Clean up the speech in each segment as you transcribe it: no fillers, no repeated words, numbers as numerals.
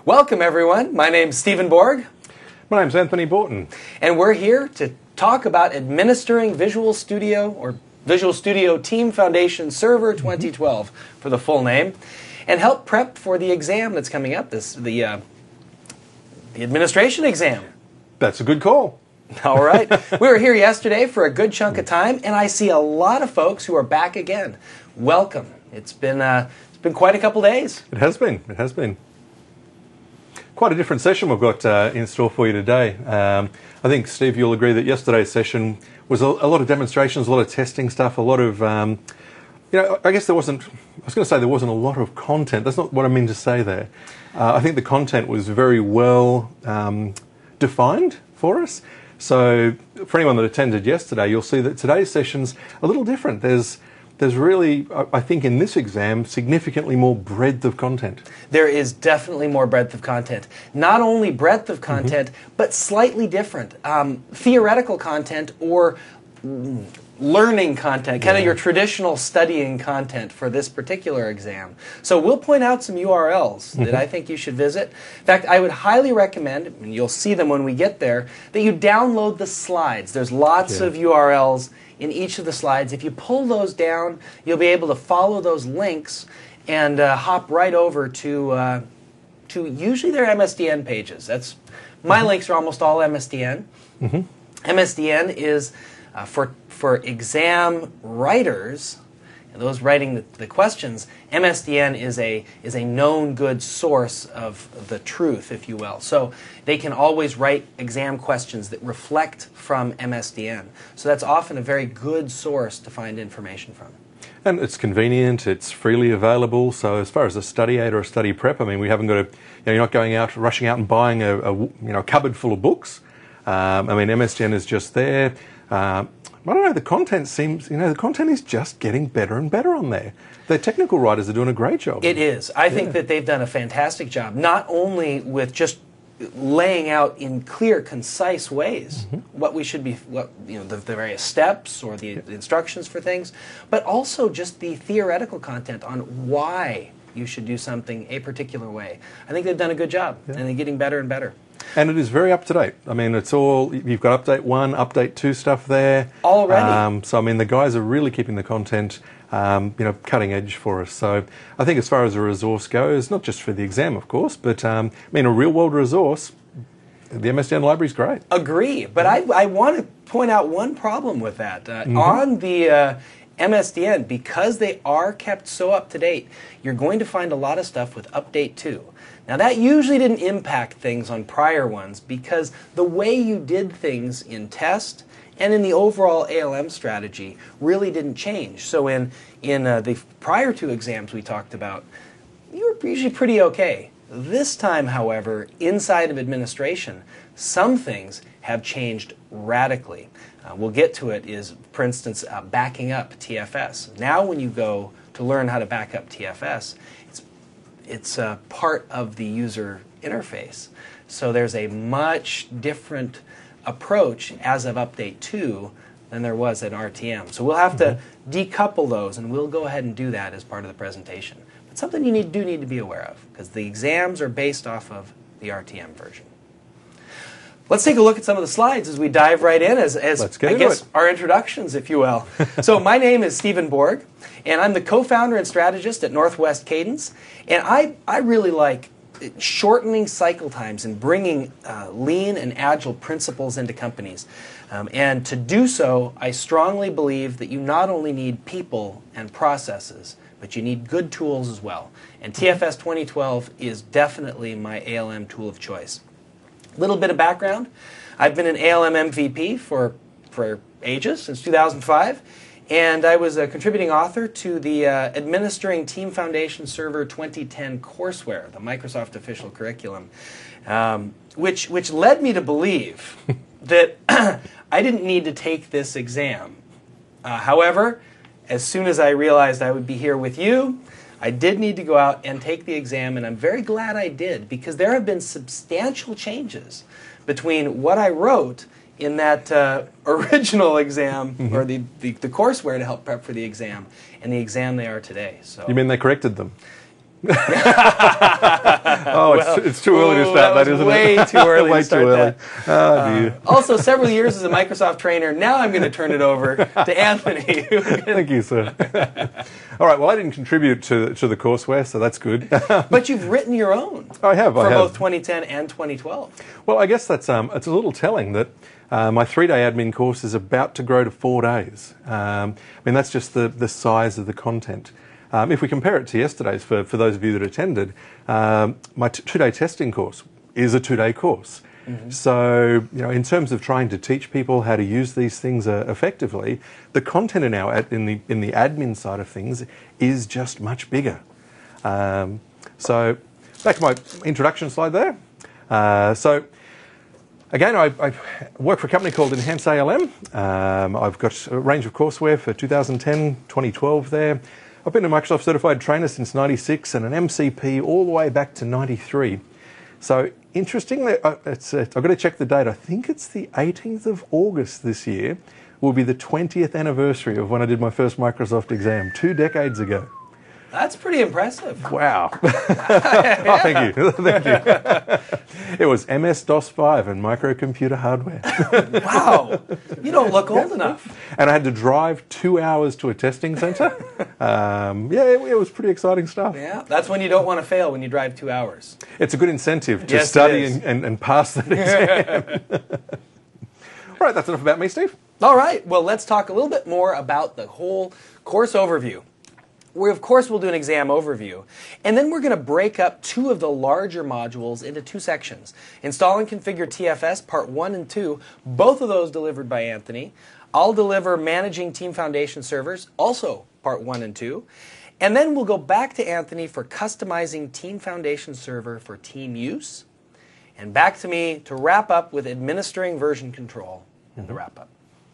Welcome, everyone. My name's Stephen Borg. My name's Anthony Borton. And we're here to talk about administering Visual Studio, or Visual Studio Team Foundation Server 2012 for the full name, and help prep for the exam that's coming up, the administration exam. That's a good call. All right. We were here yesterday for a good chunk of time, and I see a lot of folks who are back again. Welcome. It's been quite a couple days. It has been. It has been. Quite a different session we've got in store for you today. I think, Steve, you'll agree that yesterday's session was a lot of demonstrations, a lot of testing stuff, a lot of, I guess there wasn't a lot of content. That's not what I mean to say there. I think the content was very well defined for us. So for anyone that attended yesterday, you'll see that today's session's a little different. There's really, I think in this exam, significantly more breadth of content. There is definitely more breadth of content. Not only breadth of content, but slightly different. Theoretical content or learning content, kind of your traditional studying content for this particular exam. So we'll point out some URLs that I think you should visit. In fact, I would highly recommend, and you'll see them when we get there, that you download the slides. There's lots of URLs in each of the slides. If you pull those down, you'll be able to follow those links and hop right over to usually their MSDN pages. That's my links are almost all MSDN. MSDN is for exam writers, and those writing the questions. MSDN is a known good source of the truth, if you will. So they can always write exam questions that reflect from MSDN. So that's often a very good source to find information from. And it's convenient, it's freely available. So as far as a study aid or a study prep, I mean, we haven't got to, you're not going out, rushing out and buying a cupboard full of books. I mean, MSDN is just there. I don't know, the content seems, the content is just getting better and better on there. The technical writers are doing a great job. It is. I think that they've done a fantastic job, not only with just laying out in clear, concise ways what we should be, the various steps or the instructions for things, but also just the theoretical content on why you should do something a particular way. I think they've done a good job, and they're getting better and better. And it is very up to date. I mean, it's all, you've got update 1, update 2 stuff there. Already. So, I mean, the guys are really keeping the content, cutting edge for us. So, I think as far as a resource goes, not just for the exam, of course, but, I mean, a real-world resource, the MSDN library is great. Agree. But I want to point out one problem with that. On the MSDN, because they are kept so up to date, you're going to find a lot of stuff with update 2. Now that usually didn't impact things on prior ones because the way you did things in test and in the overall ALM strategy really didn't change. So in the prior 2 exams we talked about, you were usually pretty okay. This time, however, inside of administration, some things have changed radically. We'll get to it is, for instance, backing up TFS. Now when you go to learn how to back up TFS, it's a part of the user interface. So there's a much different approach as of update 2 than there was at RTM. So we'll have to decouple those, and we'll go ahead and do that as part of the presentation. But something you do need to be aware of, because the exams are based off of the RTM version. Let's take a look at some of the slides as we dive right in, as I guess our introductions, if you will. So my name is Stephen Borg, and I'm the co-founder and strategist at Northwest Cadence. And I really like shortening cycle times and bringing lean and agile principles into companies. And to do so, I strongly believe that you not only need people and processes, but you need good tools as well. And TFS 2012 is definitely my ALM tool of choice. Little bit of background. I've been an ALM MVP for ages, since 2005, and I was a contributing author to the Administering Team Foundation Server 2010 courseware, the Microsoft official curriculum, which led me to believe that I didn't need to take this exam. However, as soon as I realized I would be here with you, I did need to go out and take the exam, and I'm very glad I did, because there have been substantial changes between what I wrote in that original exam, or the courseware to help prep for the exam, and the exam they are today. So you mean they corrected them? Oh, it's too early to start that, isn't it? Way too early Way to start too early. that. Oh, dear. Also, several years as a Microsoft trainer. Now I'm going to turn it over to Anthony. Thank you, sir. All right, well, I didn't contribute to the courseware, so that's good. But you've written your own. I have. For both 2010 and 2012. Well, I guess that's it's a little telling that my 3-day admin course is about to grow to 4 days. I mean, that's just the size of the content. If we compare it to yesterday's, for those of you that attended, my 2-day testing course is a 2-day course. Mm-hmm. So, in terms of trying to teach people how to use these things effectively, the content in the admin side of things is just much bigger. So, back to my introduction slide there. Again, I work for a company called Enhance ALM. I've got a range of courseware for 2010, 2012 there. I've been a Microsoft Certified Trainer since 96 and an MCP all the way back to 93. So, interestingly, I've got to check the date. I think it's the 18th of August this year will be the 20th anniversary of when I did my first Microsoft exam 2 decades ago. That's pretty impressive. Wow. Oh, thank you. Thank you. It was MS-DOS 5 and microcomputer hardware. Wow. You don't look old enough. And I had to drive 2 hours to a testing centre. It was pretty exciting stuff. Yeah, that's when you don't want to fail, when you drive 2 hours. It's a good incentive to study and pass that exam. All right, that's enough about me, Steve. All right, well, let's talk a little bit more about the whole course overview. Of course, we'll do an exam overview. And then we're going to break up 2 of the larger modules into 2 sections. Install and configure TFS, part 1 and 2, both of those delivered by Anthony. I'll deliver managing Team Foundation servers, also part 1 and 2. And then we'll go back to Anthony for customizing Team Foundation server for team use. And back to me to wrap up with administering version control in the wrap-up.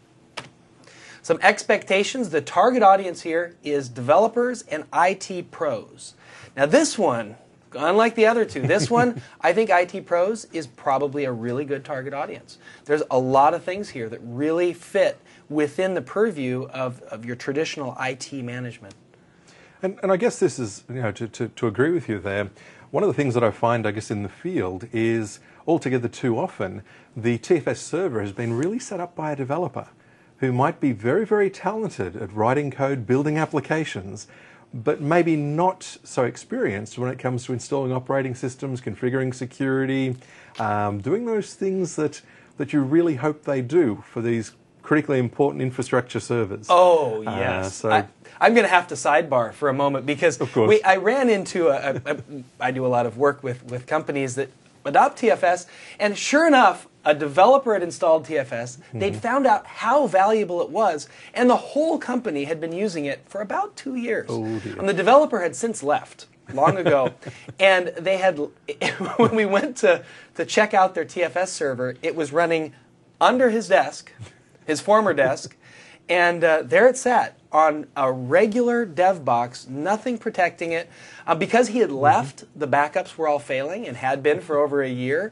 Some expectations. The target audience here is developers and IT pros. Now this one, unlike the other 2, this one, I think IT pros is probably a really good target audience. There's a lot of things here that really fit within the purview of your traditional IT management. And I guess this is, to agree with you there, one of the things that I find, I guess, in the field is altogether too often, the TFS server has been really set up by a developer who might be very, very talented at writing code, building applications, but maybe not so experienced when it comes to installing operating systems, configuring security, doing those things that you really hope they do for these critically important infrastructure servers. Oh, yes. I'm going to have to sidebar for a moment because I ran into I do a lot of work with companies that adopt TFS, and sure enough, a developer had installed TFS, they'd found out how valuable it was, and the whole company had been using it for about 2 years. Oh, dear. And the developer had since left long ago, and they had, when we went to check out their TFS server, it was running under his desk, his former desk, and there it sat on a regular dev box, nothing protecting it. Because he had left, the backups were all failing and had been for over a year.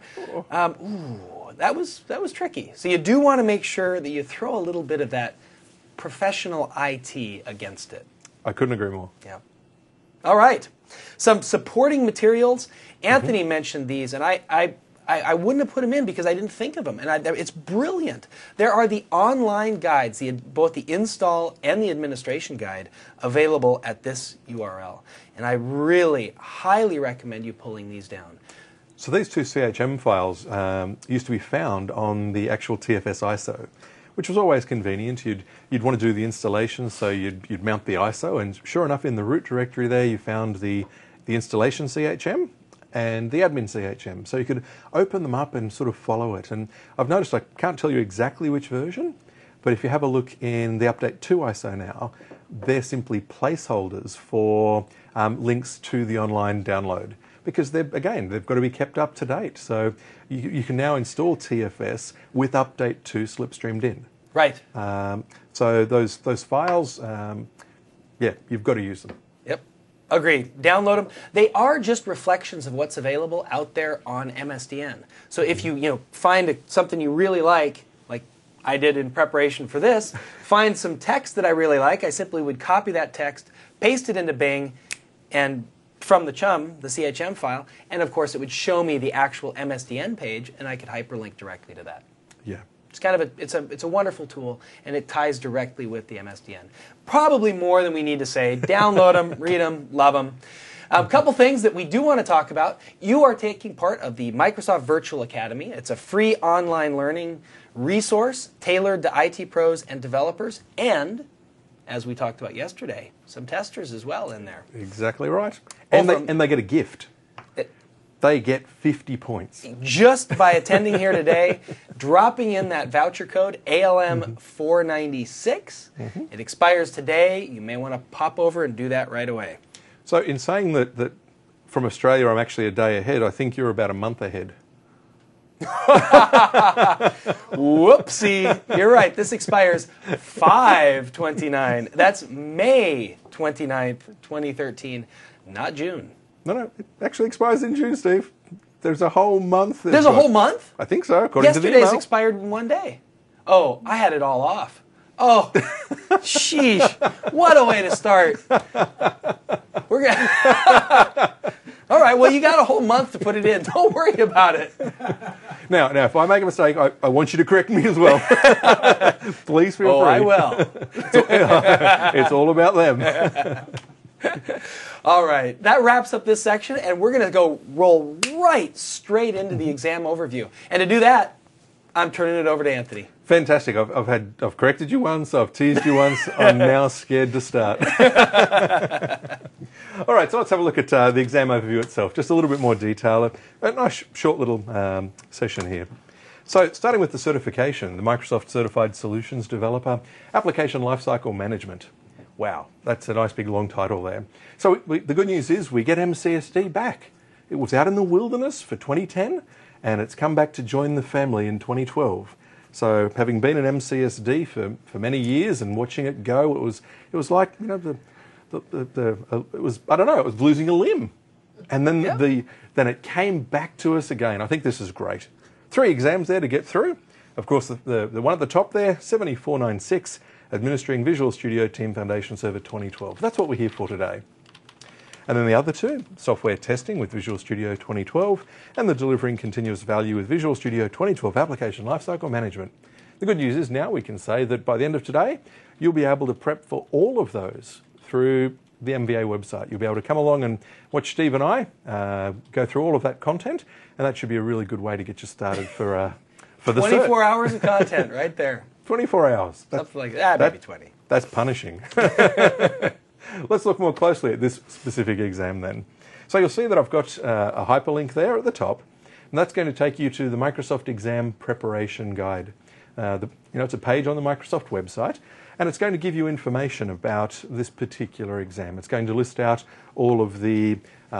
That was tricky. So you do want to make sure that you throw a little bit of that professional IT against it. I couldn't agree more. Yeah. All right. Some supporting materials. Anthony mentioned these, and I wouldn't have put them in because I didn't think of them. And it's brilliant. There are the online guides, both the install and the administration guide, available at this URL. And I really highly recommend you pulling these down. So these 2 CHM files used to be found on the actual TFS ISO, which was always convenient. You'd want to do the installation, so you'd mount the ISO, and sure enough, in the root directory there, you found the installation CHM and the admin CHM. So you could open them up and sort of follow it. And I've noticed, I can't tell you exactly which version, but if you have a look in the Update 2 ISO now, they're simply placeholders for links to the online download. Because they've got to be kept up to date. So you can now install TFS with Update 2 slipstreamed in. Right. So those files, you've got to use them. Yep. Agreed. Download them. They are just reflections of what's available out there on MSDN. So if you find something you really like I did in preparation for this, find some text that I really like, I simply would copy that text, paste it into Bing, and from the CHUM, the CHM file, and of course it would show me the actual MSDN page, and I could hyperlink directly to that. Yeah. It's kind of it's a wonderful tool, and it ties directly with the MSDN. Probably more than we need to say. Download them, read them, love them. A couple things that we do want to talk about. You are taking part of the Microsoft Virtual Academy. It's a free online learning resource tailored to IT pros and developers, and, as we talked about yesterday, some testers as well in there. Exactly right. And they get a gift. They get 50 points. Just by attending here today, dropping in that voucher code, ALM496. It expires today. You may want to pop over and do that right away. So in saying that from Australia I'm actually a day ahead, I think you're about a month ahead. Whoopsie. You're right. This expires 5/29. That's May 29th, 2013, not June. No, it actually expires in June, Steve. There's a whole month. There's a whole month? I think so, according to the email. Yesterday's expired in one day. Oh, I had it all off. Oh, sheesh. What a way to start. We're gonna All right, well, you got a whole month to put it in. Don't worry about it. Now, if I make a mistake, I want you to correct me as well. Please feel free. I will. It's all about them. All right, that wraps up this section, and we're going to roll right straight into the exam overview. And to do that, I'm turning it over to Anthony. Fantastic. I've corrected you once, I've teased you once, I'm now scared to start. All right, so let's have a look at the exam overview itself, just a little bit more detail. A nice short little session here. So starting with the certification, the Microsoft Certified Solutions Developer, Application Lifecycle Management. Wow, that's a nice big long title there. So the good news is we get MCSD back. It was out in the wilderness for 2010, and it's come back to join the family in 2012. So having been an MCSD for many years and watching it go, it was like, you know, it was, I don't know, it was losing a limb. And then then it came back to us again. I think this is great. 3 exams there to get through. Of course, the one at the top there, 7496, Administering Visual Studio Team Foundation Server 2012. That's what we're here for today. And then the other 2, Software Testing with Visual Studio 2012 and the Delivering Continuous Value with Visual Studio 2012 Application Lifecycle Management. The good news is now we can say that by the end of today, you'll be able to prep for all of those through the MVA website. You'll be able to come along and watch Steve and I go through all of that content, and that should be a really good way to get you started for the 24 hours of content right there. 24 hours. Something like that, maybe 20. That's punishing. Let's look more closely at this specific exam then. So you'll see that I've got a hyperlink there at the top, and that's going to take you to the Microsoft Exam Preparation Guide. It's a page on the Microsoft website, and it's going to give you information about this particular exam. It's going to list out all of the,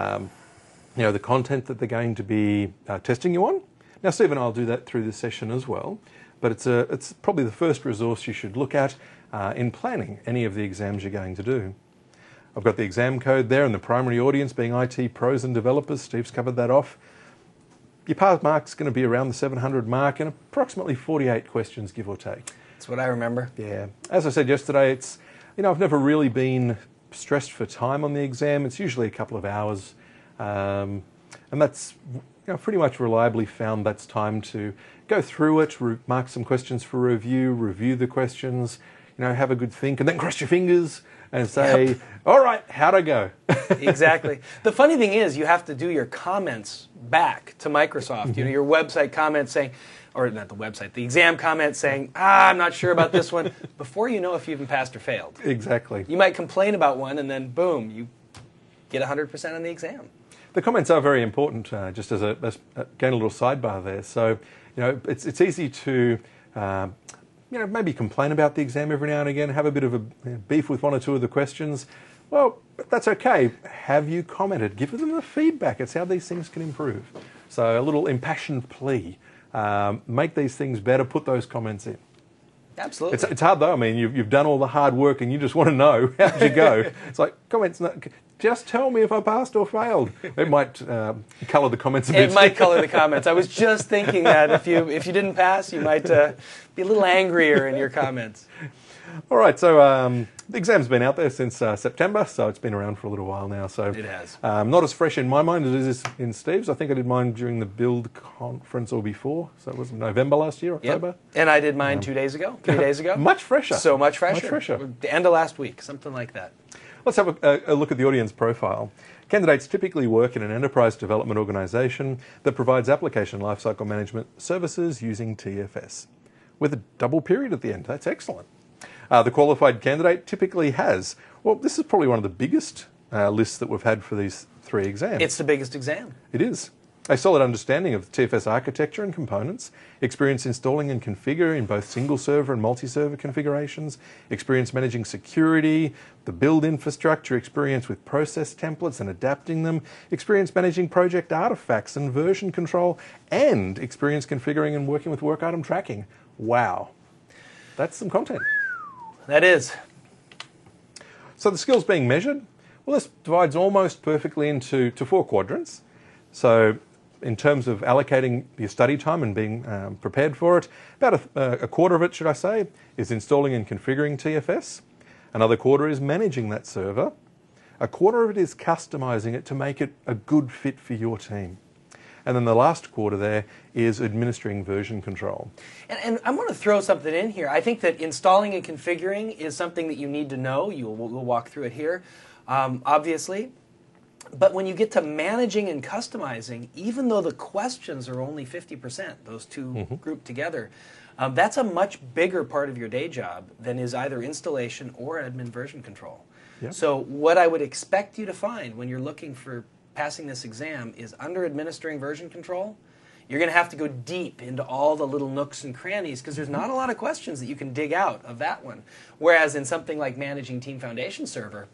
the content that they're going to be testing you on. Now, Steve and I will do that through this session as well, but it's probably the first resource you should look at in planning any of the exams you're going to do. I've got the exam code there and the primary audience being IT pros and developers. Steve's covered that off. Your pass mark's going to be around the 700 mark and approximately 48 questions, give or take. That's what I remember. Yeah. As I said yesterday, it's, I've never really been stressed for time on the exam. It's usually a couple of hours. And that's, pretty much reliably found that's time to go through it, mark some questions for review the questions, have a good think, and then cross your fingers and say, all right, how'd I go? Exactly. The funny thing is you have to do your comments back to Microsoft, your website comments saying, or not the website, the exam comments saying, I'm not sure about this one, before you know if you even passed or failed. Exactly. You might complain about one and then boom, you get 100% on the exam. The comments are very important, just as again, a little sidebar there. So, it's easy to, maybe complain about the exam every now and again, have a bit of a beef with one or two of the questions. Well, that's okay. Have you commented? Give them the feedback. It's how these things can improve. So a little impassioned plea. Make these things better. Put those comments in. Absolutely. It's hard though. I mean, you've done all the hard work and you just want to know how'd you go. It's like comments. Just tell me if I passed or failed. It might colour the comments a bit. It might colour the comments. I was just thinking that if you didn't pass, you might be a little angrier in your comments. All right, so the exam's been out there since September, so it's been around for a little while now. So It has. Not as fresh in my mind as it is in Steve's. I think I did mine during the Build conference or before, so it was November last year, October. Yep. And I did mine 2 days ago, 3 days ago. Much fresher. So much fresher. Much fresher. The end of last week, something like that. Let's have a look at the audience profile. Candidates typically work in an enterprise development organisation that provides application lifecycle management services using TFS, with a double period at the end. That's excellent. The qualified candidate typically has, well, this is probably one of the biggest lists that we've had for these 3 exams. It's the biggest exam. It is. A solid understanding of TFS architecture and components, experience installing and configuring in both single server and multi-server configurations, experience managing security, the build infrastructure, experience with process templates and adapting them, experience managing project artifacts and version control, and experience configuring and working with work item tracking. Wow. That's some content. That is. So the skills being measured, well, this divides almost perfectly into 4 quadrants. So in terms of allocating your study time and being prepared for it, about a quarter of it, should I say, is installing and configuring TFS. Another quarter is managing that server. A quarter of it is customizing it to make it a good fit for your team. And then the last quarter there is administering version control. And I'm going to throw something in here. I think that installing and configuring is something that you need to know. We'll walk through it here, obviously. But when you get to managing and customizing, even though the questions are only 50%, those two grouped together, that's a much bigger part of your day job than is either installation or admin version control. Yep. So what I would expect you to find when you're looking for passing this exam is under administering version control, you're going to have to go deep into all the little nooks and crannies because there's not a lot of questions that you can dig out of that one. Whereas in something like managing Team Foundation Server,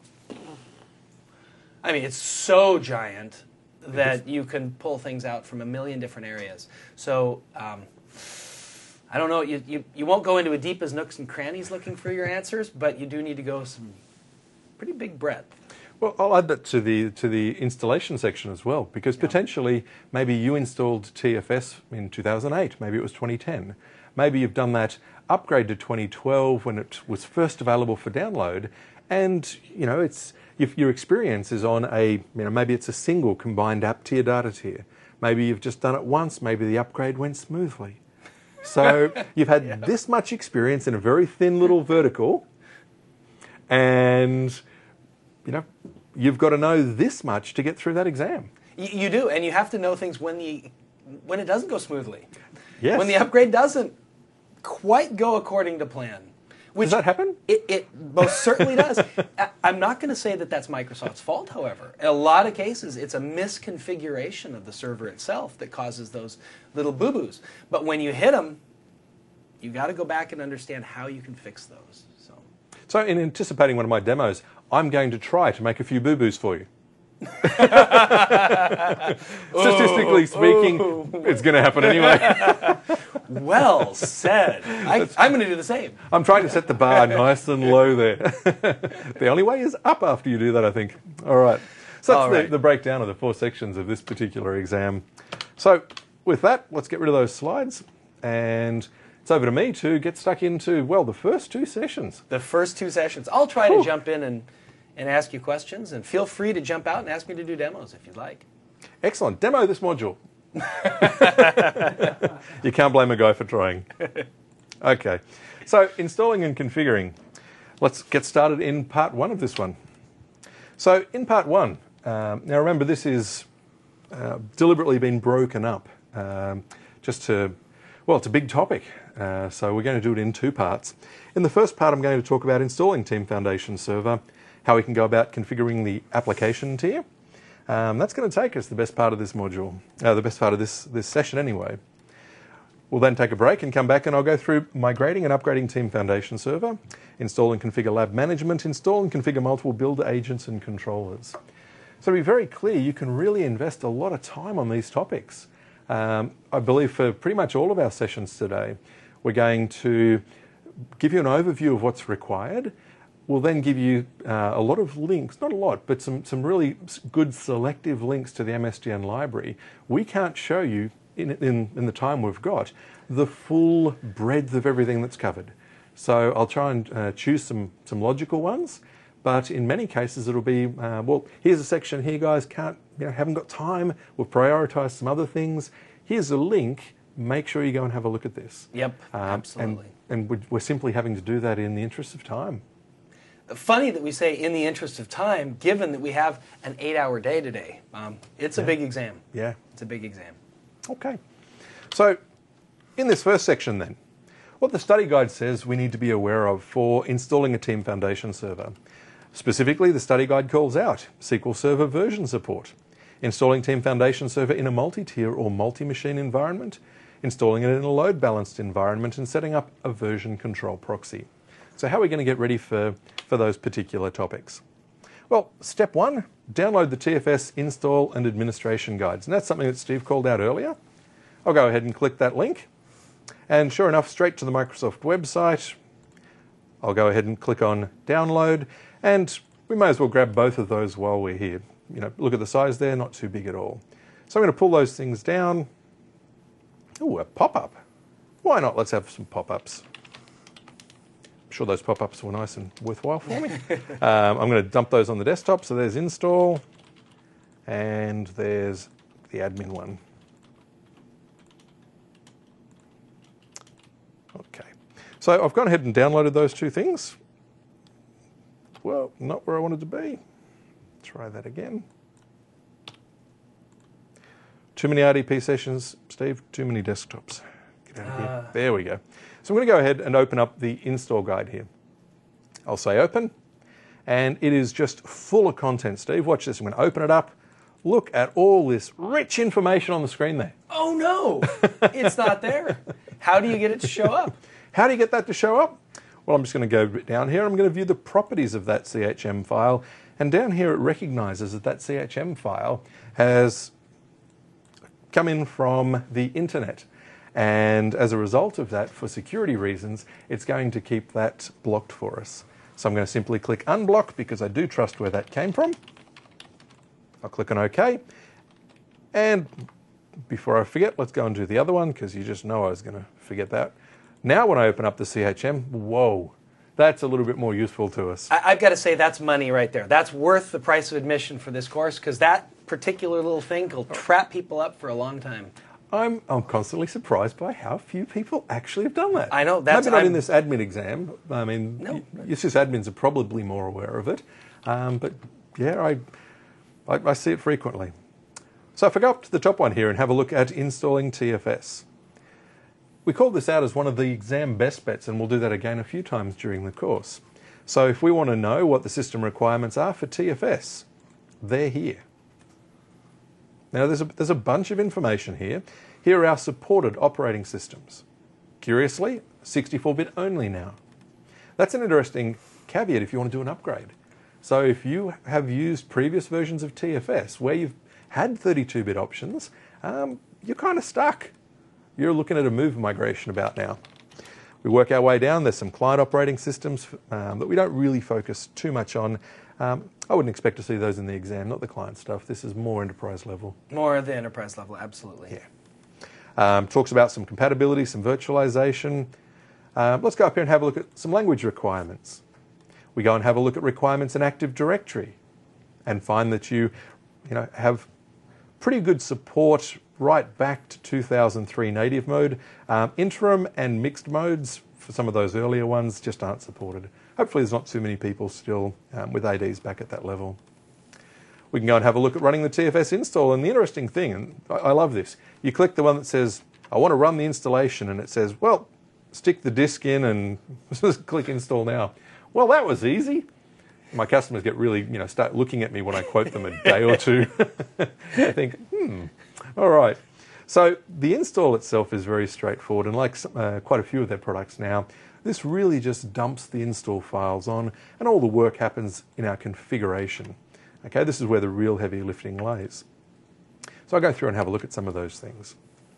I mean, it's so giant that you can pull things out from a million different areas. So I don't know, you won't go into as deep as nooks and crannies looking for your answers, but you do need to go some pretty big breadth. Well, I'll add that to the installation section as well, because potentially maybe you installed TFS in 2008, maybe it was 2010. Maybe you've done that upgrade to 2012 when it was first available for download, and you know your experience is on maybe it's a single combined app tier data tier. Maybe you've just done it once. Maybe the upgrade went smoothly. So you've had this much experience in a very thin little vertical, and you've got to know this much to get through that exam. You do, and you have to know things when it doesn't go smoothly. Yes. When the upgrade doesn't quite go according to plan. Does that happen? It most certainly does. I'm not going to say that that's Microsoft's fault, however. In a lot of cases, it's a misconfiguration of the server itself that causes those little boo-boos. But when you hit them, you got to go back and understand how you can fix those. So in anticipating one of my demos, I'm going to try to make a few boo-boos for you. Statistically speaking, it's going to happen anyway. Well said. I'm going to do the same. I'm trying to set the bar nice and low there. The only way is up after you do that, I think. All right. So that's the breakdown of the 4 sections of this particular exam. So with that, let's get rid of those slides, and it's over to me to get stuck into, well, the first 2 sessions. The first 2 sessions. I'll try to jump in and ask you questions, and feel free to jump out and ask me to do demos if you'd like. Excellent. Demo this module. You can't blame a guy for trying. Okay. So installing and configuring. Let's get started in part 1 of this one. So in part 1, now remember this is deliberately been broken up just to, well, it's a big topic. So we're going to do it in 2 parts. In the first part, I'm going to talk about installing Team Foundation Server, how we can go about configuring the application tier. That's going to take us the best part of this module, the best part of this session anyway. We'll then take a break and come back, and I'll go through migrating and upgrading Team Foundation Server, install and configure lab management, install and configure multiple build agents and controllers. So to be very clear, you can really invest a lot of time on these topics. I believe for pretty much all of our sessions today, we're going to give you an overview of what's required. We'll then give you a lot of links, not a lot, but some really good selective links to the MSDN library. We can't show you, in the time we've got, the full breadth of everything that's covered. So I'll try and choose some logical ones. But in many cases, it'll be, well, here's a section here, guys, haven't got time. We'll prioritise some other things. Here's a link. Make sure you go and have a look at this. Yep, absolutely. And we're simply having to do that in the interest of time. Funny that we say in the interest of time, given that we have an 8-hour day today. It's a big exam. Yeah. It's a big exam. Okay. So in this first section then, what the study guide says we need to be aware of for installing a Team Foundation server. Specifically, the study guide calls out SQL Server version support, installing Team Foundation server in a multi-tier or multi-machine environment, installing it in a load-balanced environment, and setting up a version control proxy. So how are we going to get ready for those particular topics? Well, step 1, download the TFS install and administration guides. And that's something that Steve called out earlier. I'll go ahead and click that link. And sure enough, straight to the Microsoft website. I'll go ahead and click on download. And we may as well grab both of those while we're here. Look at the size there, not too big at all. So I'm going to pull those things down. Ooh, a pop-up. Why not? Let's have some pop-ups. I'm sure those pop-ups were nice and worthwhile for me. I'm going to dump those on the desktop. So there's install, and there's the admin one. Okay. So I've gone ahead and downloaded those two things. Well, not where I wanted to be. Try that again. Too many RDP sessions, Steve. Too many desktops. Get out of here. There we go. So I'm going to go ahead and open up the install guide here. I'll say open. And it is just full of content, Steve. Watch this. I'm going to open it up. Look at all this rich information on the screen there. Oh, no. It's not there. How do you get it to show up? How do you get that to show up? Well, I'm just going to go down here. I'm going to view the properties of that CHM file. And down here, it recognizes that that CHM file has come in from the internet. And as a result of that, for security reasons, it's going to keep that blocked for us. So I'm going to simply click unblock because I do trust where that came from. I'll click on OK. And before I forget, let's go and do the other one because you just know I was going to forget that. Now when I open up the CHM, whoa, that's a little bit more useful to us. I've got to say that's money right there. That's worth the price of admission for this course because that particular little thing will trap people up for a long time. I'm constantly surprised by how few people actually have done that. I know. That's maybe not in this admin exam. I mean, no. Sysadmins are probably more aware of it. But yeah, I see it frequently. So if I go up to the top one here and have a look at installing TFS. We called this out as one of the exam best bets, and we'll do that again a few times during the course. So if we want to know what the system requirements are for TFS, they're here. Now there's a bunch of information here. Here are our supported operating systems. Curiously, 64-bit only now. That's an interesting caveat if you want to do an upgrade. So if you have used previous versions of TFS where you've had 32-bit options, you're kind of stuck. You're looking at a move migration about now. We work our way down. There's some client operating systems that we don't really focus too much on. I wouldn't expect to see those in the exam, not the client stuff. This is more enterprise level. More of the enterprise level, absolutely. Yeah. Talks about some compatibility, some virtualization. Let's go up here and have a look at some language requirements. We go and have a look at requirements in Active Directory and find that you have pretty good support right back to 2003 native mode. Interim and mixed modes for some of those earlier ones just aren't supported. Hopefully there's not too many people still with ADs back at that level. We can go and have a look at running the TFS install, and the interesting thing, and I love this, you click the one that says, I want to run the installation, and it says, well, stick the disk in and just click install now. Well, that was easy. My customers get really, start looking at me when I quote them a day or two. I think, all right. So the install itself is very straightforward, and like quite a few of their products now, this really just dumps the install files on, and all the work happens in our configuration. Okay, this is where the real heavy lifting lays. So I'll go through and have a look at some of those things.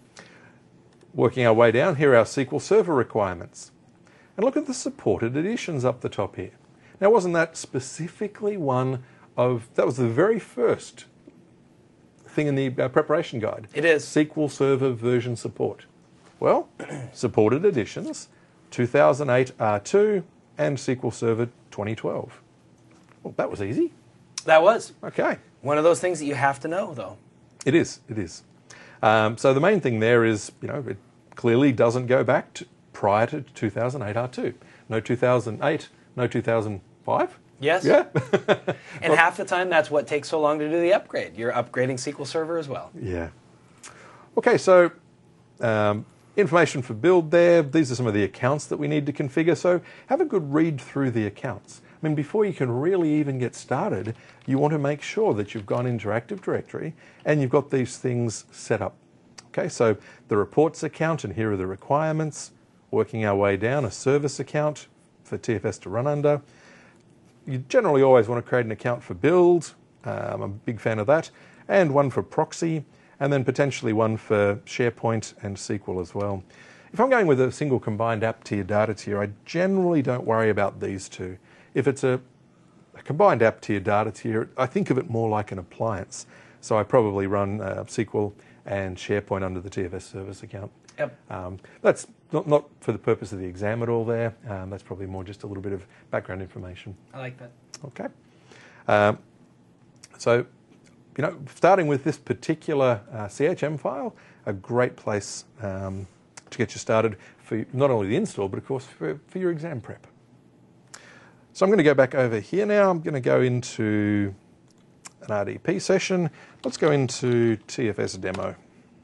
Working our way down, here are our SQL Server requirements. And look at the supported editions up the top here. Now, wasn't that specifically that was the very first thing in the preparation guide? It is. SQL Server version support. Well, supported editions 2008 R2, and SQL Server 2012. Well, that was easy. That was. Okay. One of those things that you have to know, though. It is. It is. So the main thing there is, it clearly doesn't go back to prior to 2008 R2. No 2008, no 2005. Yes. Yeah. And half the time, that's what takes so long to do the upgrade. You're upgrading SQL Server as well. Yeah. Okay, so information for build there. These are some of the accounts that we need to configure. So have a good read through the accounts. I mean, before you can really even get started, you want to make sure that you've gone into Active Directory and you've got these things set up. Okay, so the reports account, and here are the requirements. Working our way down, a service account for TFS to run under. You generally always want to create an account for build. I'm a big fan of that. And one for proxy, and then potentially one for SharePoint and SQL as well. If I'm going with a single combined app tier data tier, I generally don't worry about these two. If it's a combined app tier data tier, I think of it more like an appliance. So I probably run SQL and SharePoint under the TFS service account. Yep. That's not for the purpose of the exam at all there. That's probably more just a little bit of background information. I like that. Okay. So, starting with this particular CHM file, a great place to get you started for not only the install, but of course for your exam prep. So I'm going to go back over here now. I'm going to go into an RDP session. Let's go into TFS demo.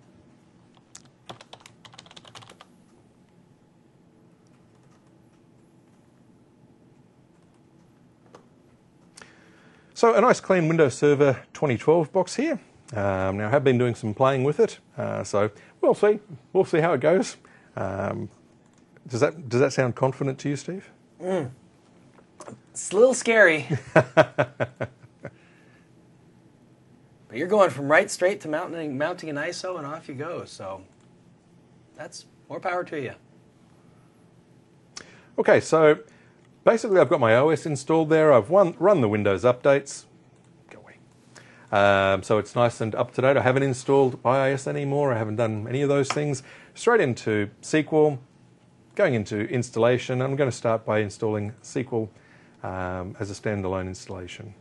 So a nice clean Windows Server 2012 box here. Now I have been doing some playing with it, so we'll see. We'll see how it goes. Does that sound confident to you, Steve? It's a little scary. But you're going from right straight to mounting an ISO, and off you go. So that's more power to you. Okay, so basically I've got my OS installed there. I've run the Windows updates. Go away. So it's nice and up to date. I haven't installed IIS anymore. I haven't done any of those things. Straight into SQL, going into installation. I'm going to start by installing SQL as a standalone installation.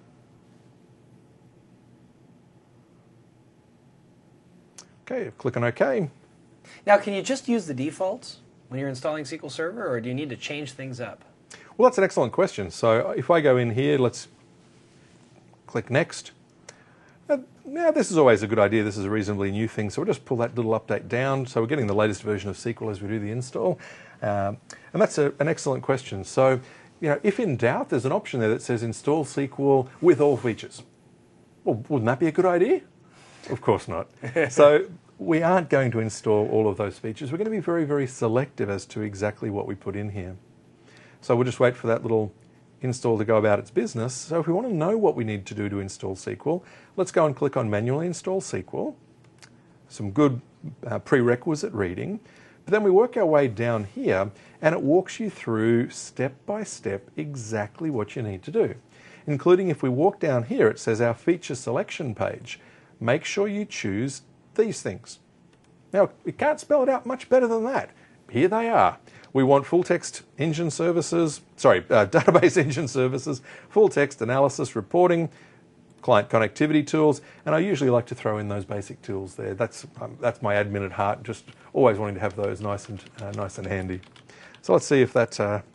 Okay, click on OK. Now, can you just use the defaults when you're installing SQL Server, or do you need to change things up? Well, that's an excellent question. So if I go in here, let's click Next. Now, this is always a good idea. This is a reasonably new thing. So we'll just pull that little update down. So we're getting the latest version of SQL as we do the install. And that's an excellent question. So, if in doubt, there's an option there that says Install SQL with all features. Well, wouldn't that be a good idea? Of course not. So we aren't going to install all of those features. We're going to be very, very selective as to exactly what we put in here. So we'll just wait for that little install to go about its business. So if we want to know what we need to do to install SQL, let's go and click on Manually Install SQL. Some good prerequisite reading. But then we work our way down here, and it walks you through step by step exactly what you need to do. Including, if we walk down here, it says our feature selection page. Make sure you choose these things. Now, you can't spell it out much better than that. Here they are. We want full text engine services, database engine services, full text analysis reporting, client connectivity tools, and I usually like to throw in those basic tools there. That's my admin at heart, just always wanting to have those nice and handy. So let's see if that,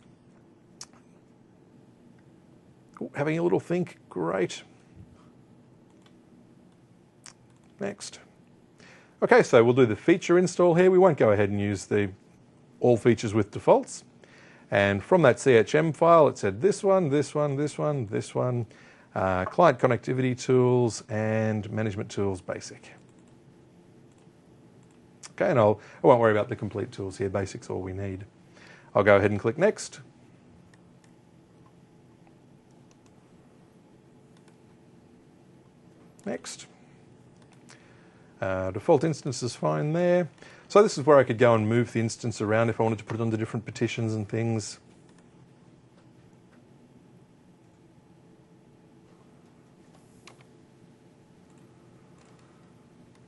having a little think, great. Next. Okay, so we'll do the feature install here. We won't go ahead and use the all features with defaults. And from that CHM file, it said this one, this one, this one, this one, client connectivity tools and management tools basic. Okay, and I won't worry about the complete tools here. Basic's all we need. I'll go ahead and click Next. Next. Default instance is fine there. So this is where I could go and move the instance around if I wanted to put it onto different petitions and things.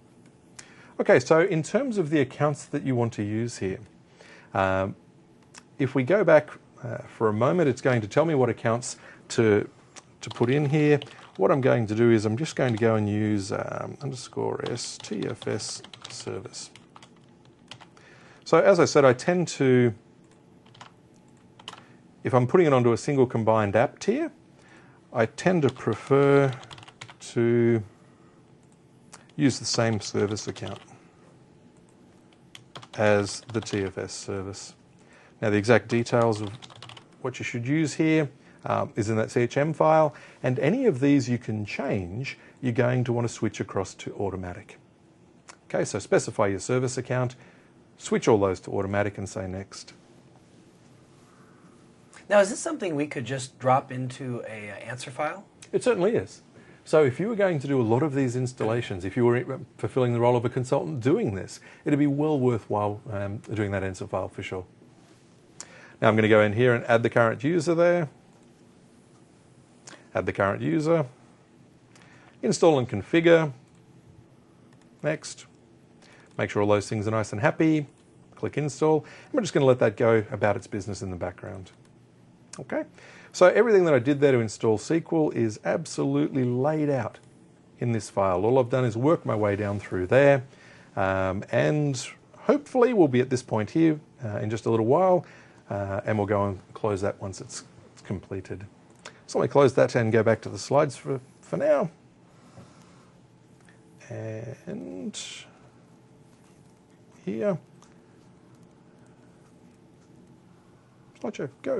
Okay, so in terms of the accounts that you want to use here, if we go back for a moment, it's going to tell me what accounts to put in here. What I'm going to do is I'm just going to go and use _s TFS service. So as I said, I tend to, if I'm putting it onto a single combined app tier, I tend to prefer to use the same service account as the TFS service. Now the exact details of what you should use here is in that CHM file, and any of these you can change. You're going to want to switch across to automatic. Okay, so specify your service account, switch all those to automatic and say next. Now, is this something we could just drop into a answer file? It certainly is. So if you were going to do a lot of these installations, if you were fulfilling the role of a consultant doing this, it'd be well worthwhile doing that answer file for sure. Now I'm going to go in here and add the current user there. Add the current user. Install and configure. Next. Make sure all those things are nice and happy. Click install. And we're just going to let that go about its business in the background. Okay. So everything that I did there to install SQL is absolutely laid out in this file. All I've done is work my way down through there. And hopefully we'll be at this point here in just a little while. And we'll go and close that once it's completed. So let me close that and go back to the slides for now. And here. Slideshow, go.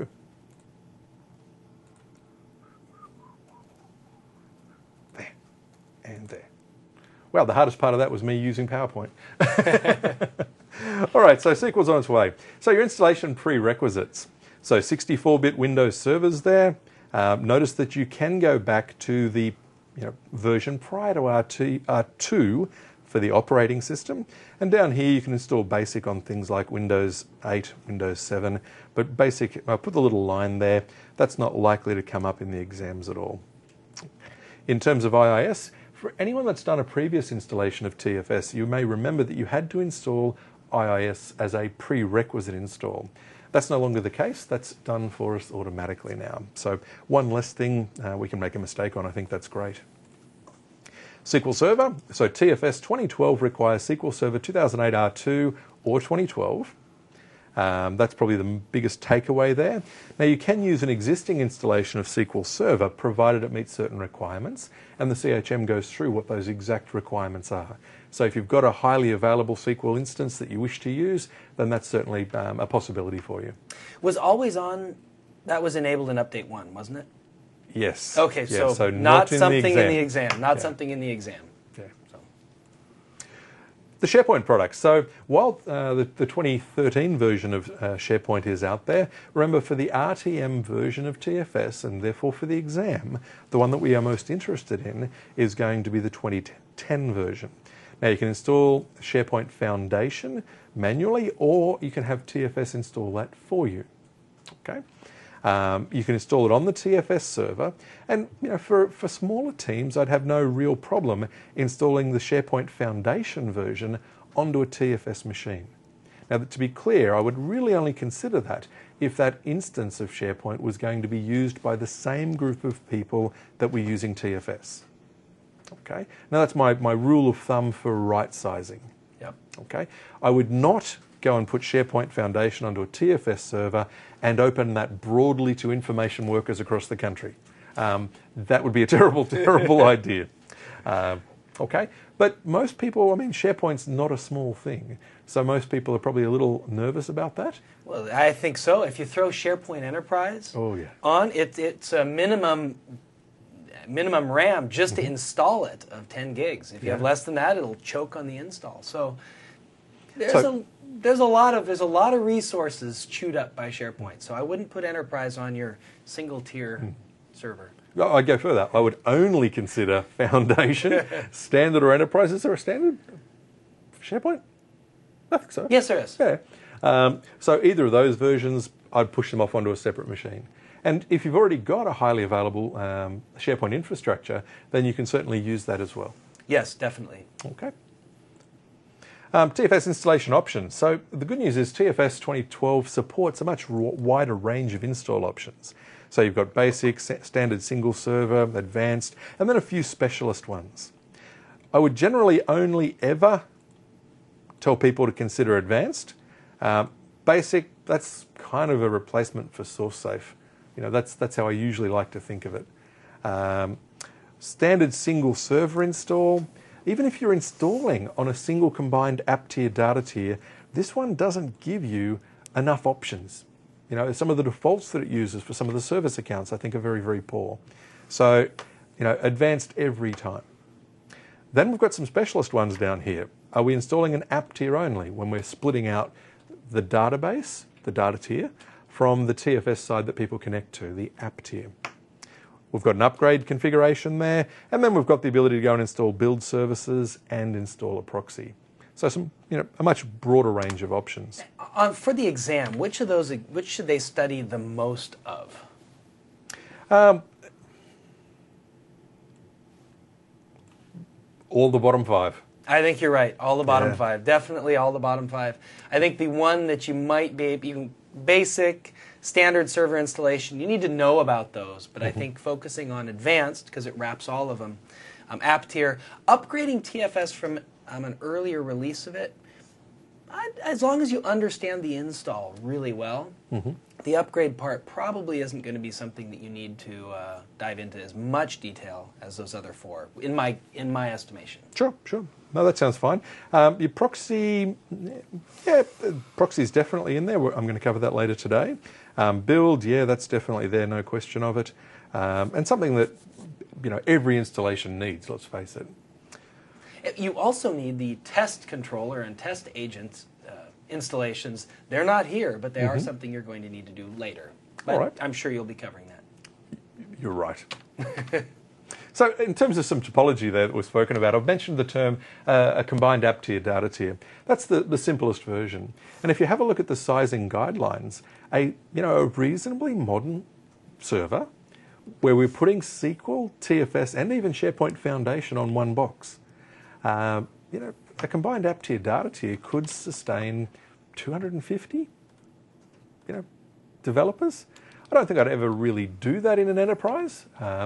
There. And there. Well, the hardest part of that was me using PowerPoint. All right, so SQL's on its way. So your installation prerequisites. So 64-bit Windows servers there. Notice that you can go back to the version prior to R2 for the operating system. And down here you can install basic on things like Windows 8, Windows 7. But basic, I put the little line there. That's not likely to come up in the exams at all. In terms of IIS, for anyone that's done a previous installation of TFS, you may remember that you had to install IIS as a prerequisite install. That's no longer the case. That's done for us automatically now. So one less thing we can make a mistake on. I think that's great. SQL Server. So TFS 2012 requires SQL Server 2008 R2 or 2012. That's probably the biggest takeaway there. Now you can use an existing installation of SQL Server provided it meets certain requirements, and the CHM goes through what those exact requirements are. So if you've got a highly available SQL instance that you wish to use, then that's certainly a possibility for you. Was Always On, that was enabled in Update 1, wasn't it? Yes. Okay, yeah, so not something in the exam. Not something in the exam. Yeah. So. The SharePoint products. So while the 2013 version of SharePoint is out there, remember for the RTM version of TFS, and therefore for the exam, the one that we are most interested in is going to be the 2010 version. Now you can install SharePoint Foundation manually, or you can have TFS install that for you. Okay. You can install it on the TFS server, and for smaller teams, I'd have no real problem installing the SharePoint Foundation version onto a TFS machine. Now, to be clear, I would really only consider that if that instance of SharePoint was going to be used by the same group of people that were using TFS. Okay. Now that's my rule of thumb for right sizing. Yep. Okay. I would not go and put SharePoint Foundation onto a TFS server and open that broadly to information workers across the country. That would be a terrible, terrible idea. Okay. But most people, SharePoint's not a small thing. So most people are probably a little nervous about that. Well, I think so. If you throw SharePoint Enterprise on, it's a minimum RAM just to install it of 10 gigs. If you have less than that, it'll choke on the install. So there's a lot of resources chewed up by SharePoint. So I wouldn't put Enterprise on your single tier server. I'd go further. I would only consider Foundation, Standard or Enterprise. Is there a standard for SharePoint? I think so. Yes, there is. Yeah. So either of those versions, I'd push them off onto a separate machine. And if you've already got a highly available SharePoint infrastructure, then you can certainly use that as well. Yes, definitely. Okay. TFS installation options. So the good news is TFS 2012 supports a much wider range of install options. So you've got basic, standard single server, advanced, and then a few specialist ones. I would generally only ever tell people to consider advanced. Basic, that's kind of a replacement for SourceSafe. That's how I usually like to think of it. Standard single server install. Even if you're installing on a single combined app tier, data tier, this one doesn't give you enough options. Some of the defaults that it uses for some of the service accounts I think are very, very poor. So, advanced every time. Then we've got some specialist ones down here. Are we installing an app tier only when we're splitting out the database, the data tier, from the TFS side that people connect to, the app tier? We've got an upgrade configuration there, and then we've got the ability to go and install build services and install a proxy. So a much broader range of options. For the exam, which should they study the most of? All the bottom 5. I think you're right. All the bottom 5. Definitely all the bottom 5. I think the one that you might be even basic, standard server installation, you need to know about those. But I think focusing on advanced, because it wraps all of them, app tier, upgrading TFS from an earlier release of it, as long as you understand the install really well, the upgrade part probably isn't going to be something that you need to dive into as much detail as those other 4, in my estimation. Sure. No, that sounds fine. Your proxy, proxy is definitely in there. I'm going to cover that later today. Build, that's definitely there, no question of it. And something that every installation needs, let's face it. You also need the test controller and test agents installations. They're not here, but they are something you're going to need to do later. But all right. I'm sure you'll be covering that. You're right. So in terms of some topology there that was spoken about, I've mentioned the term a combined app tier, data tier. That's the simplest version. And if you have a look at the sizing guidelines, a reasonably modern server where we're putting SQL, TFS, and even SharePoint Foundation on one box, a combined app tier, data tier could sustain 250, developers. I don't think I'd ever really do that in an enterprise.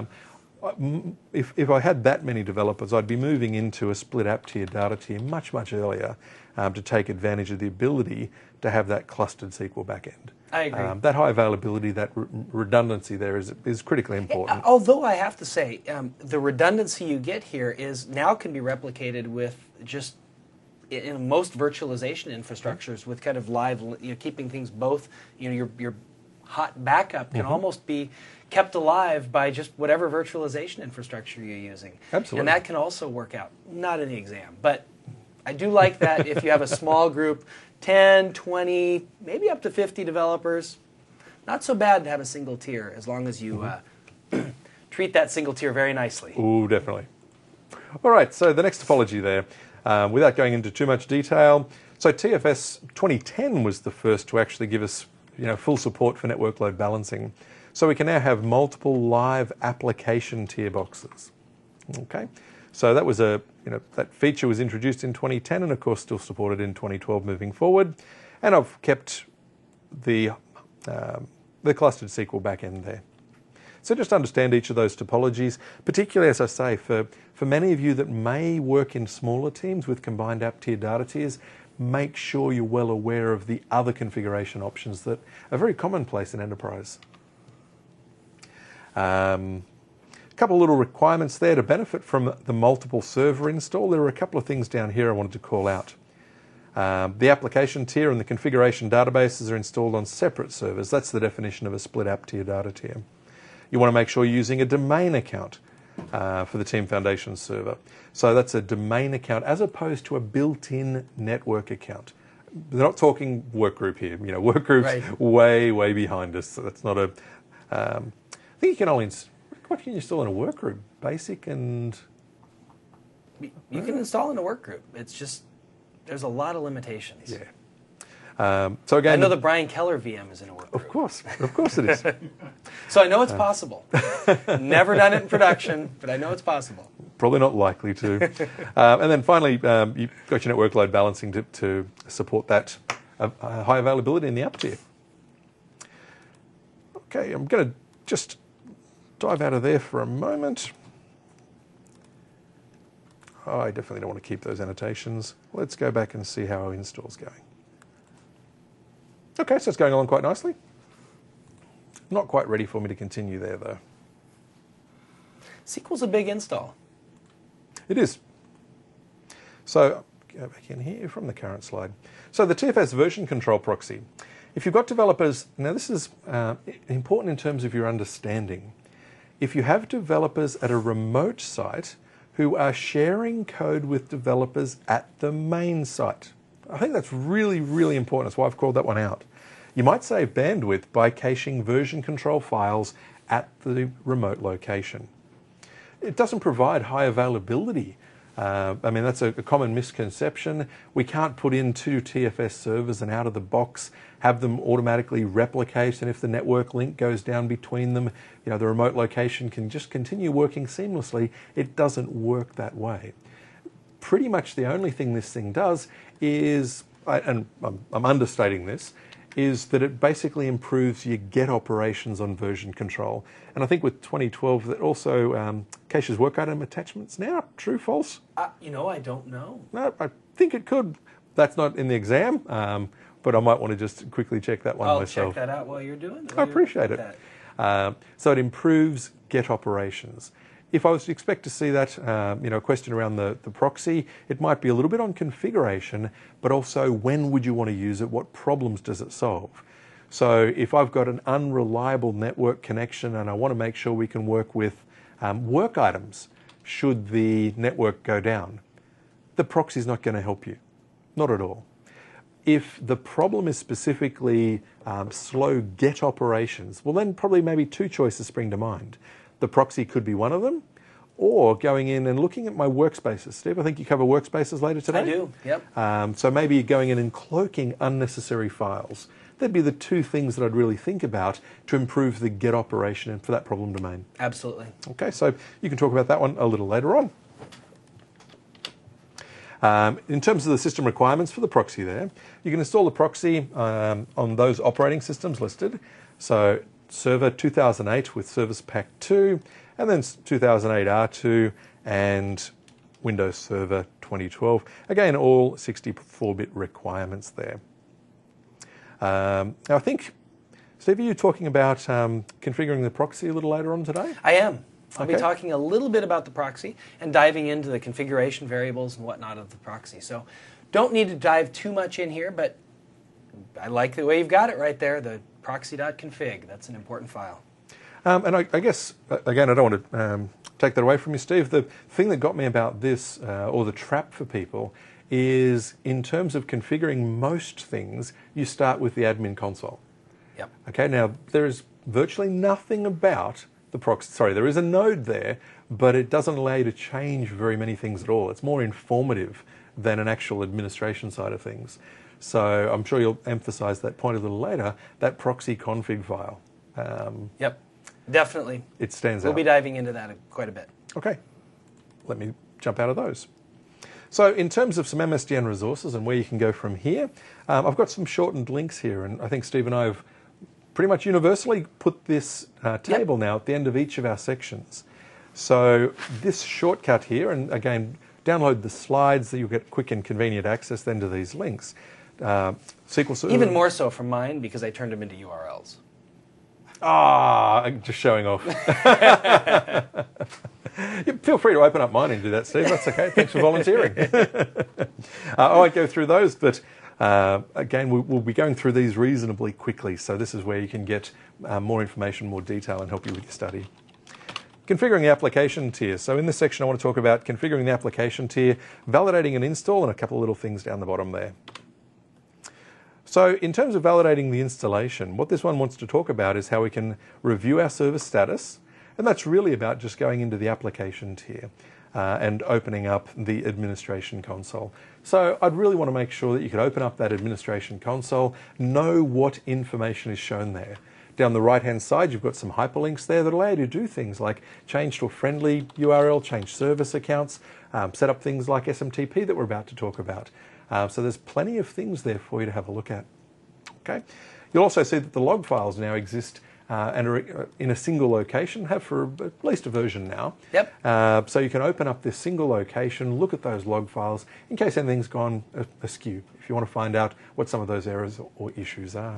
If I had that many developers, I'd be moving into a split app tier, data tier much, much earlier to take advantage of the ability to have that clustered SQL backend. I agree. That high availability, that redundancy there is critically important. Although I have to say, the redundancy you get here now can be replicated with just in most virtualization infrastructures with kind of live, keeping things both, your hot backup can almost be kept alive by just whatever virtualization infrastructure you're using. Absolutely. And that can also work out. Not in the exam, but I do like that if you have a small group, 10, 20, maybe up to 50 developers, not so bad to have a single tier as long as you treat that single tier very nicely. Ooh, definitely. All right, so the next topology there, without going into too much detail, so TFS 2010 was the first to actually give us full support for network load balancing. So we can now have multiple live application tier boxes. Okay, so that was that feature was introduced in 2010 and of course still supported in 2012 moving forward. And I've kept the clustered SQL backend there. So just understand each of those topologies, particularly, as I say, for many of you that may work in smaller teams with combined app tier, data tiers, make sure you're well aware of the other configuration options that are very commonplace in enterprise. A couple of little requirements there to benefit from the multiple server install. There are a couple of things down here I wanted to call out. The application tier and the configuration databases are installed on separate servers. That's the definition of a split app tier, data tier. You want to make sure you're using a domain account for the Team Foundation server. So that's a domain account as opposed to a built-in network account. They're not talking workgroup here. Workgroups way, way behind us. So that's not a... I think you can only... What can you install in a workgroup? Basic and... You can install in a workgroup. It's just... There's a lot of limitations. Yeah. So again, I know the Brian Keller VM is in a work group. of course it is. So I know it's possible. Never done it in production, but I know it's possible. Probably not likely to. And then finally, you've got your network load balancing to support that high availability in the app tier. Okay, I'm going to just dive out of there for a moment. Oh, I definitely don't want to keep those annotations. Let's go back and see how our install's going. Okay, so it's going along quite nicely. Not quite ready for me to continue there, though. SQL's a big install. It is. So, go back in here from the current slide. So the TFS version control proxy. If you've got developers, now this is important in terms of your understanding. If you have developers at a remote site who are sharing code with developers at the main site, I think that's really, really important. That's why I've called that one out. You might save bandwidth by caching version control files at the remote location. It doesn't provide high availability. I mean, that's a common misconception. We can't put in 2 TFS servers and out of the box have them automatically replicate, and if the network link goes down between them, the remote location can just continue working seamlessly. It doesn't work that way. Pretty much the only thing this thing does is, and I'm understating this, is that it basically improves your get operations on version control. And I think with 2012 that also caches work item attachments now. True, false? I don't know. No, I think it could. That's not in the exam, but I might want to just quickly check that one myself. I'll check that out while you're doing it. I appreciate it. So it improves get operations. If I was to expect to see that, a question around the proxy, it might be a little bit on configuration, but also when would you want to use it? What problems does it solve? So if I've got an unreliable network connection and I want to make sure we can work with work items, should the network go down, the proxy is not going to help you. Not at all. If the problem is specifically slow get operations, well then probably maybe 2 choices spring to mind. The proxy could be one of them, or going in and looking at my workspaces. Steve, I think you cover workspaces later today? I do, yep. So maybe going in and cloaking unnecessary files. That'd be the 2 things that I'd really think about to improve the get operation and for that problem domain. Absolutely. Okay, so you can talk about that one a little later on. In terms of the system requirements for the proxy there, you can install the proxy on those operating systems listed. So Server 2008 with Service Pack 2, and then 2008 R2 and Windows Server 2012. Again, all 64-bit requirements there. Now I think, Steve, are you talking about configuring the proxy a little later on today? I am. I'll be talking a little bit about the proxy and diving into the configuration variables and whatnot of the proxy. So don't need to dive too much in here, but I like the way you've got it right there, the proxy.config. That's an important file. And I guess, again, I don't want to take that away from you, Steve. The thing that got me about this, or the trap for people, is in terms of configuring most things, you start with the admin console. Yep. Okay, now there is virtually nothing about the proxy. Sorry, there is a node there, but it doesn't allow you to change very many things at all. It's more informative than an actual administration side of things. So I'm sure you'll emphasize that point a little later, that proxy config file. Yep, definitely. It stands out. We'll be diving into that quite a bit. Okay, let me jump out of those. So in terms of some MSDN resources and where you can go from here, I've got some shortened links here, and I think Steve and I have pretty much universally put this table now at the end of each of our sections. So this shortcut here, and again, download the slides that you'll get quick and convenient access then to these links. SQL Server. Even more so from mine because I turned them into URLs. Ah, just showing off. Feel free to open up mine and do that, Steve. That's okay. Thanks for volunteering. I won't go through those, but again, we'll be going through these reasonably quickly. So this is where you can get more information, more detail, and help you with your study. Configuring the application tier. So in this section, I want to talk about configuring the application tier, validating an install, and a couple of little things down the bottom there. So in terms of validating the installation, what this one wants to talk about is how we can review our service status, and that's really about just going into the application tier. and opening up the administration console. So I'd really want to make sure that you can open up that administration console, know what information is shown there. Down the right-hand side, you've got some hyperlinks there that allow you to do things like change to a friendly URL, change service accounts, set up things like SMTP that we're about to talk about. So there's plenty of things there for you to have a look at. Okay. You'll also see that the log files now exist and are in a single location, have for at least a version now. Yep. So you can open up this single location, look at those log files in case anything's gone askew, if you want to find out what some of those errors or issues are.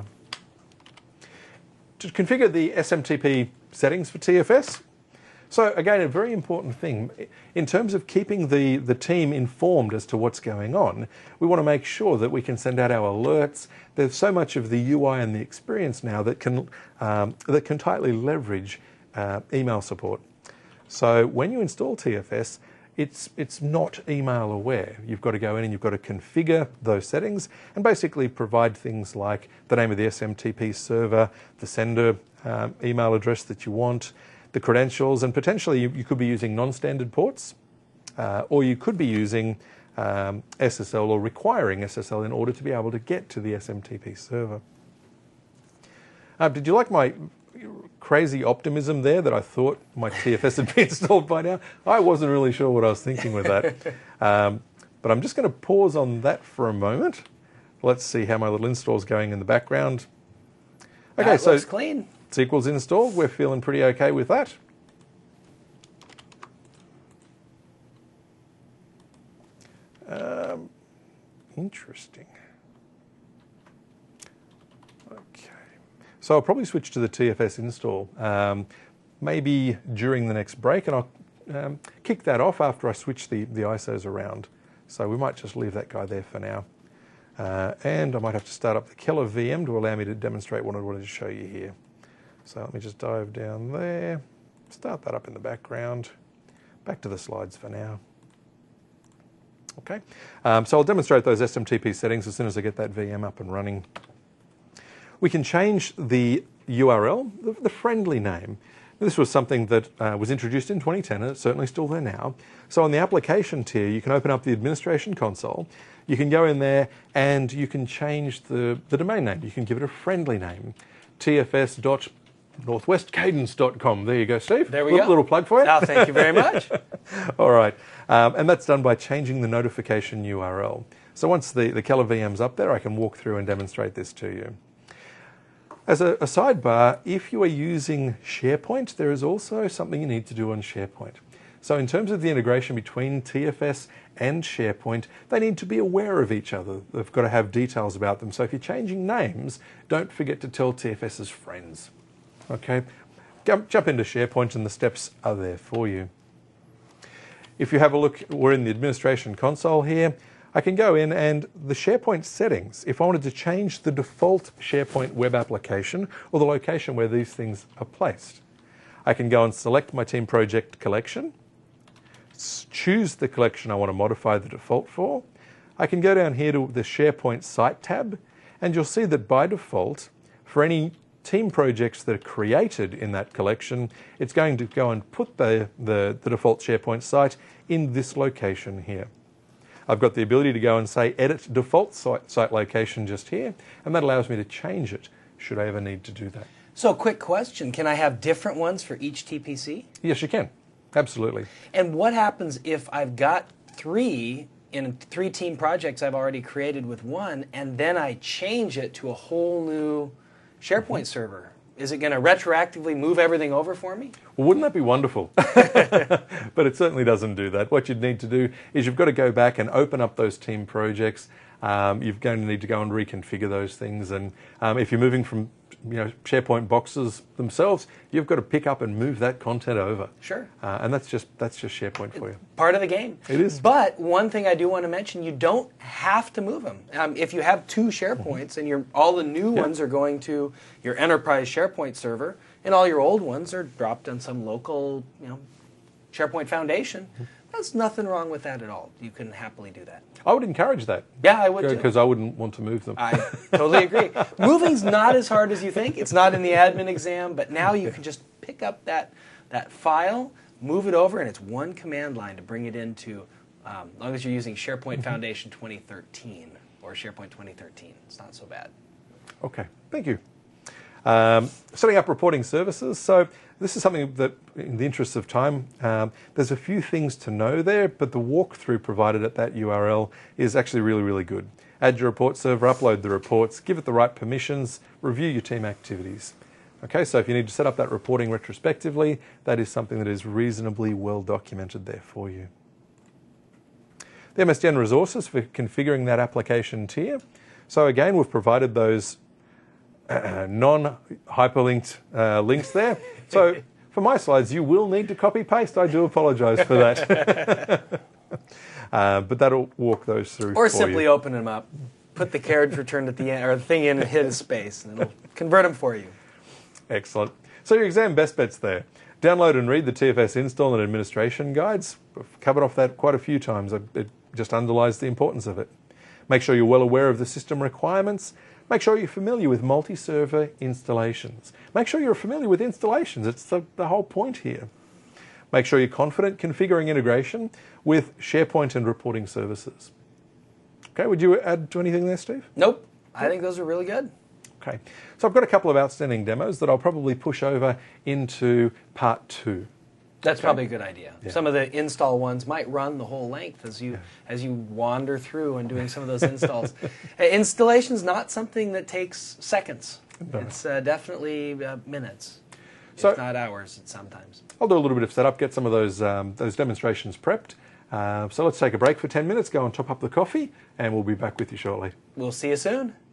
To configure the SMTP settings for TFS, so again, a very important thing, in terms of keeping the team informed as to what's going on, we want to make sure that we can send out our alerts. There's so much of the UI and the experience now that can tightly leverage email support. So when you install TFS, it's not email aware. You've got to go in and you've got to configure those settings and basically provide things like the name of the SMTP server, the sender email address that you want, the credentials, and potentially you could be using non-standard ports, or you could be using SSL or requiring SSL in order to be able to get to the SMTP server. Did you like my crazy optimism there that I thought my TFS had been installed by now? I wasn't really sure what I was thinking with that. But I'm just going to pause on that for a moment. Let's see how my little install is going in the background. Okay, that so looks clean. SQL's installed. We're feeling pretty okay with that. Interesting. Okay. So I'll probably switch to the TFS install, maybe during the next break, and I'll kick that off after I switch the ISOs around. So we might just leave that guy there for now. And I might have to start up the Keller VM to allow me to demonstrate what I wanted to show you here. So let me just dive down there, start that up in the background, back to the slides for now. Okay, so I'll demonstrate those SMTP settings as soon as I get that VM up and running. We can change the URL, the friendly name. This was something that was introduced in 2010 and it's certainly still there now. So on the application tier, you can open up the administration console. You can go in there and you can change the domain name. You can give it a friendly name, tfs.northwestcadence.com. There you go, Steve. There we go. Little plug for you. Oh, thank you very much. All right. And that's done by changing the notification URL. So once the Keller VM's up there, I can walk through and demonstrate this to you. As a sidebar, if you are using SharePoint, there is also something you need to do on SharePoint. So in terms of the integration between TFS and SharePoint, they need to be aware of each other. They've got to have details about them. So if you're changing names, don't forget to tell TFS's friends. Okay? Jump into SharePoint and the steps are there for you. If you have a look, we're in the administration console here. I can go in and the SharePoint settings, if I wanted to change the default SharePoint web application or the location where these things are placed, I can go and select my team project collection, choose the collection I want to modify the default for. I can go down here to the SharePoint site tab, and you'll see that by default, for any team projects that are created in that collection, it's going to go and put the default SharePoint site in this location here. I've got the ability to go and say edit default site location just here, and that allows me to change it should I ever need to do that. So quick question, can I have different ones for each TPC? Yes, you can. Absolutely. And what happens if I've got three team projects I've already created with one, and then I change it to a whole new SharePoint server? Is it going to retroactively move everything over for me? Well, wouldn't that be wonderful? But it certainly doesn't do that. What you'd need to do is you've got to go back and open up those team projects. You're going to need to go and reconfigure those things. And if you're moving from SharePoint boxes themselves, you've got to pick up and move that content over. Sure. And that's just SharePoint for you. Part of the game. It is. But one thing I do want to mention, you don't have to move them. If you have two SharePoints and all the new ones are going to your enterprise SharePoint server, and all your old ones are dropped on some local SharePoint foundation, there's nothing wrong with that at all. You can happily do that. I would encourage that. Yeah, I would too. Because I wouldn't want to move them. I totally agree. Moving's not as hard as you think. It's not in the admin exam, but now you can just pick up that file, move it over, and it's one command line to bring it into, as long as you're using SharePoint Foundation 2013 or SharePoint 2013. It's not so bad. Okay, thank you. Setting up reporting services. So this is something that, in the interest of time, there's a few things to know there, but the walkthrough provided at that URL is actually really, really good. Add your report server, upload the reports, give it the right permissions, review your team activities. Okay, so if you need to set up that reporting retrospectively, that is something that is reasonably well documented there for you. The MSDN resources for configuring that application tier. So again, we've provided those non-hyperlinked links there. So for my slides, you will need to copy-paste. I do apologise for that. But that'll walk those through Or for simply you. open them up, put the carriage return at the end, or the thing in and hit a space, and it'll convert them for you. Excellent. So your exam best bets there. Download and read the TFS install and administration guides. We've covered off that quite a few times. It just underlies the importance of it. Make sure you're well aware of the system requirements. Make sure you're familiar with multi-server installations. Make sure you're familiar with installations. It's the whole point here. Make sure you're confident configuring integration with SharePoint and reporting services. Okay, would you add to anything there, Steve? Nope. I think those are really good. Okay, so I've got a couple of outstanding demos that I'll probably push over into part 2. That's probably a good idea. Yeah. Some of the install ones might run the whole length as you wander through and doing some of those installs. Installation's not something that takes seconds. No. It's definitely minutes, So- if not hours sometimes. I'll do a little bit of setup, get some of those demonstrations prepped. So let's take a break for 10 minutes, go and top up the coffee, and we'll be back with you shortly. We'll see you soon.